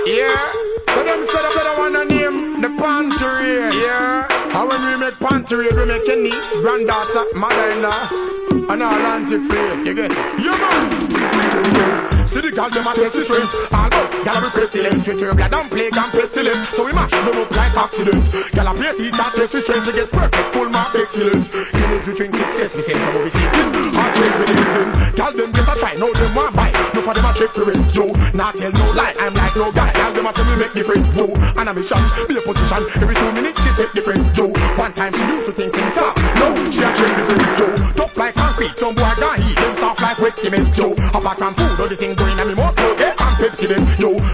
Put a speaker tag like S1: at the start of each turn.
S1: Yeah. So them said I wanna name the Pantry. Yeah. And when we make Pantry, we make your niece, granddaughter, mother-in-law, and Atlantic free. You get it? Yeah, man. See the girl, them a test straight. All about, girl a be pestilent. With her blood and plague and pestilent. So we mash them up like accident. Girl a play teacher, test straight to get perfect, full mark, excellent. Give me if you drink excess, we send some of the secret. Hard trade with anything. Girl, them better try, no them want buy. No for them a check for it, yo. Not tell no lie, I'm like no guy. Girl, them a say me make different, yo. And a mission, be a position. Every 2 minutes she say different, yo. One time she used to think things soft, no, she a trade different, yo. Tough like concrete, some boy gone heat. Them soft like wet cement, yo. A back and food, all the thing going on me more, yeah. And Pepsi them, yo.